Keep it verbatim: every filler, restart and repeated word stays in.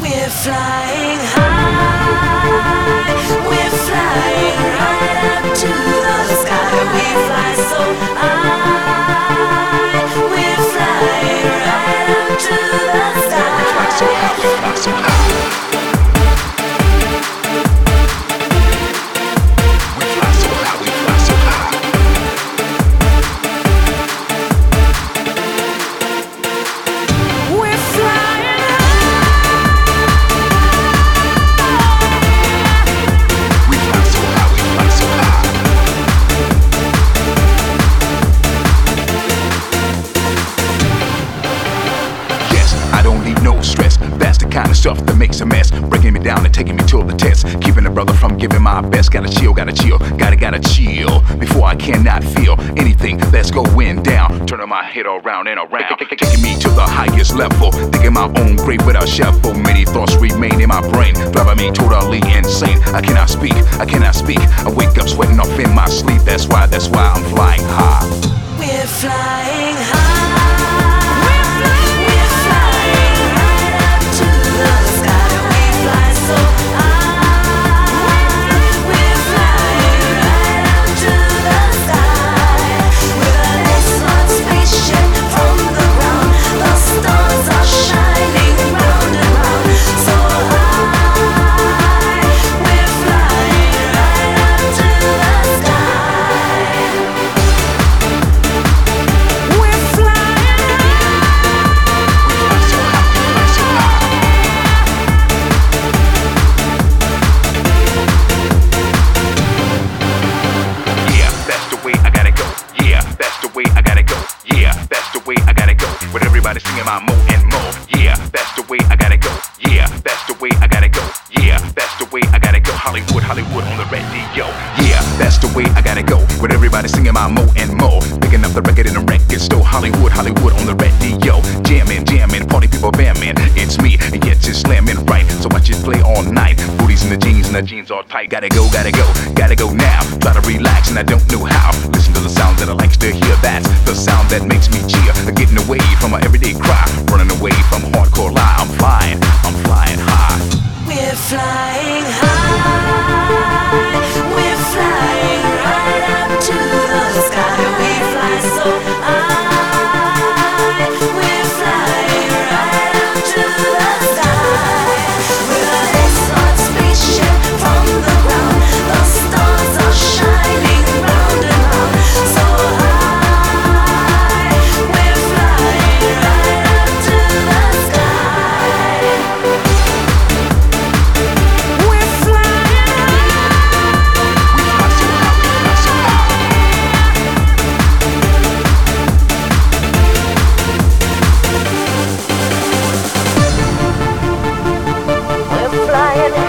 We're flying high, we're flying right up to the sky. We fly so high, we're flying right up to the sky. We fly so high, we fly so high. We fly so high, we fly so high. We're flying high. We fly so high, we fly so high. Yes, I don't need no stress. That's the kind of stuff that makes a mess. Breaking me down and taking me to the test. Keeping a brother from giving my best. Gotta chill, gotta chill, gotta, gotta chill. Before I cannot feel anything that's going down. Turning my head around and around. Taking me to the highest level. Digging my own grave without shovel. Many thoughts remain in my brain. Driving me totally insane. I cannot speak, I cannot speak. I wake up sweating off in my sleep. That's why, that's why I'm flying high. We're flying high. We're flying, we're flying right up to the sky. We fly so high. We're flying right up to the sky. We're an excellent spaceship from the ground. The stars are shining round and round. So high. We're flying right up to the sky. We're flying Yeah, that's the way I gotta go. Yeah, that's the way I gotta go. Yeah, that's the way I gotta go. With everybody singing my mo and mo. Yeah, that's the way I gotta go. Yeah, that's the way I gotta go. Yeah, that's the way I gotta go. Hollywood, Hollywood on the radio. Yeah, that's the way I gotta go. With everybody singing my mo and mo. Picking up the record in the record store. Hollywood, Hollywood on the radio. Jamming, jamming, party people bamming. It's me, and yet just slamming right. So I just play all night. Booties in the jeans, and the jeans all tight. Gotta go, gotta go, gotta go now. Try to relax, and I don't know how. Listen to the sound that I like to hear. That's the sound that makes me cheer. Getting away from my everyday cry. Running away from hardcore lie. I'm flying, I'm flying high. We're flying high. We're flying right up to the sky. We fly so high. We're flying right up to the sky. We're an excellent spaceship from the ground. The stars are shining round and round. So high. We're flying right up to the sky. We're flying We fly so high, we fly so high. We're flying